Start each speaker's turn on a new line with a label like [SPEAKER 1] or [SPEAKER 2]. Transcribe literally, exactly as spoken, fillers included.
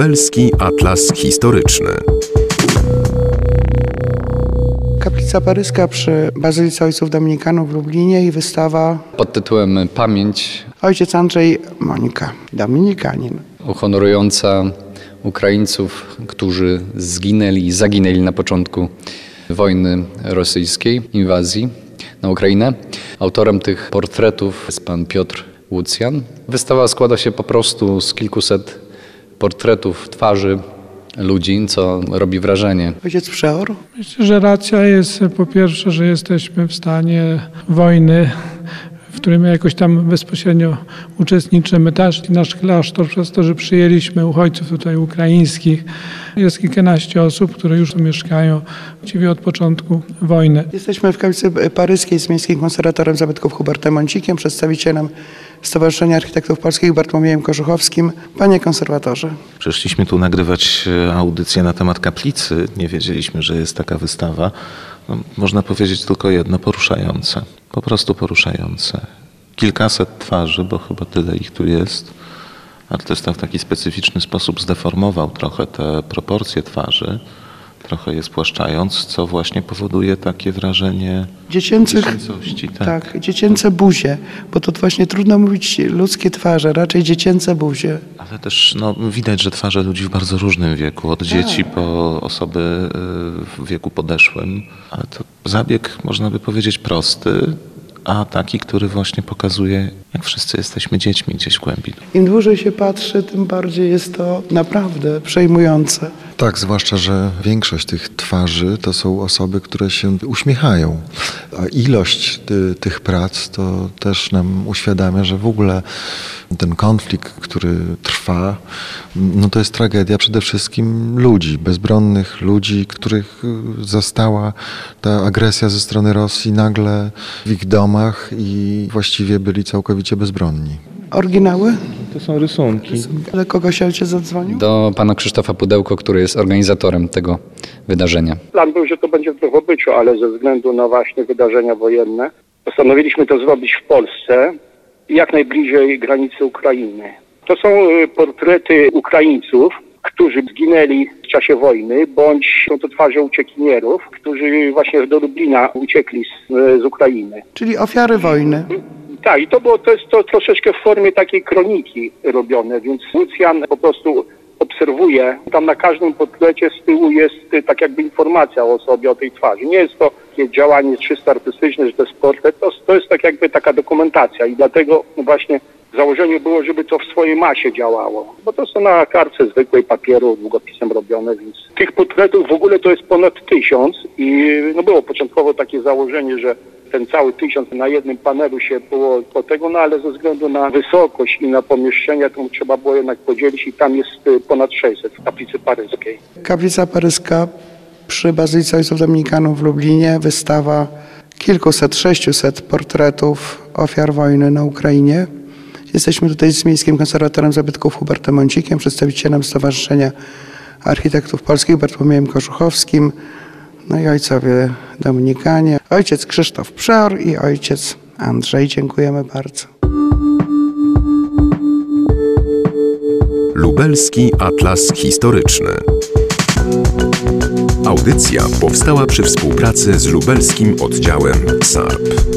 [SPEAKER 1] Lubelski Atlas Historyczny.
[SPEAKER 2] Kaplica paryska przy Bazylice Ojców Dominikanów w Lublinie i wystawa
[SPEAKER 3] pod tytułem Pamięć.
[SPEAKER 2] Ojciec Andrzej Mońka, dominikanin.
[SPEAKER 3] Uhonorująca Ukraińców, którzy zginęli i zaginęli na początku wojny rosyjskiej, inwazji na Ukrainę. Autorem tych portretów jest pan Piotr Łucjan. Wystawa składa się po prostu z kilkuset portretów twarzy ludzi, co robi wrażenie.
[SPEAKER 2] Ojciec Przeor?
[SPEAKER 4] Myślę, że racja jest po pierwsze, że jesteśmy w stanie wojny, w którym jakoś tam bezpośrednio uczestniczymy. Też nasz klasztor, przez to, że przyjęliśmy uchodźców tutaj ukraińskich, jest kilkanaście osób, które już tu mieszkają właściwie od początku wojny.
[SPEAKER 2] Jesteśmy w kaplicy paryskiej z miejskim konserwatorem zabytków Hubertem Mącikiem, przedstawicielem Stowarzyszenia Architektów Polskich Bartłomiejem Korzuchowskim. Panie konserwatorze.
[SPEAKER 5] Przyszliśmy tu nagrywać audycję na temat kaplicy. Nie wiedzieliśmy, że jest taka wystawa. No, można powiedzieć tylko jedno, poruszające. Po prostu poruszające. Kilkaset twarzy, bo chyba tyle ich tu jest. Artysta w taki specyficzny sposób zdeformował trochę te proporcje twarzy, trochę je spłaszczając, co właśnie powoduje takie wrażenie
[SPEAKER 2] Dziecięcych,
[SPEAKER 5] dziecięcości. Tak.
[SPEAKER 2] tak, dziecięce buzie, bo to właśnie trudno mówić ludzkie twarze, raczej dziecięce buzie.
[SPEAKER 5] Ale też no, widać, że twarze ludzi w bardzo różnym wieku, od dzieci
[SPEAKER 2] tak.
[SPEAKER 5] po osoby w wieku podeszłym. Ale to zabieg, można by powiedzieć, prosty, a taki, który właśnie pokazuje, jak wszyscy jesteśmy dziećmi gdzieś w głębi.
[SPEAKER 2] Im dłużej się patrzy, tym bardziej jest to naprawdę przejmujące.
[SPEAKER 6] Tak, zwłaszcza, że większość tych twarzy to są osoby, które się uśmiechają. A ilość ty, tych prac to też nam uświadamia, że w ogóle ten konflikt, który trwa, no to jest tragedia przede wszystkim ludzi, bezbronnych ludzi, których zastała ta agresja ze strony Rosji nagle w ich domach i właściwie byli całkowicie bezbronni.
[SPEAKER 2] Oryginały?
[SPEAKER 5] To są rysunki.
[SPEAKER 2] Do kogo się ojciec zadzwonił?
[SPEAKER 3] Do pana Krzysztofa Pudełko, który jest organizatorem tego wydarzenia.
[SPEAKER 7] Plan był, że to będzie w Drohobyczu, ale ze względu na właśnie wydarzenia wojenne postanowiliśmy to zrobić w Polsce i jak najbliżej granicy Ukrainy. To są portrety Ukraińców, którzy zginęli w czasie wojny, bądź są to twarze uciekinierów, którzy właśnie do Lublina uciekli z, z Ukrainy.
[SPEAKER 2] Czyli ofiary wojny.
[SPEAKER 7] Tak, i to było, to jest to troszeczkę w formie takiej kroniki robione, więc Łucjan po prostu obserwuje, tam na każdym portrecie z tyłu jest tak jakby informacja o osobie, o tej twarzy. Nie jest to takie działanie czysto artystyczne, że to jest portret, to, to jest tak jakby taka dokumentacja i dlatego właśnie założenie było, żeby to w swojej masie działało, bo to są na kartce zwykłej papieru, długopisem robione, więc tych portretów w ogóle to jest ponad tysiąc i no było początkowo takie założenie, że ten cały tysiąc na jednym panelu się było po tego, no ale ze względu na wysokość i na pomieszczenia to trzeba było jednak podzielić i tam jest ponad sześćset w kaplicy paryskiej.
[SPEAKER 2] Kaplica paryska przy Bazylice Ojców Dominikanów w Lublinie, wystawa kilkuset, sześciuset portretów ofiar wojny na Ukrainie. Jesteśmy tutaj z miejskim konserwatorem zabytków Hubertem Mącikiem, przedstawicielem Stowarzyszenia Architektów Polskich Bartłomiejem Korzuchowskim, no i ojcowie dominikanie, ojciec Krzysztof Przeor i ojciec Andrzej. Dziękujemy bardzo.
[SPEAKER 1] Lubelski Atlas Historyczny. Audycja powstała przy współpracy z lubelskim oddziałem S A R P.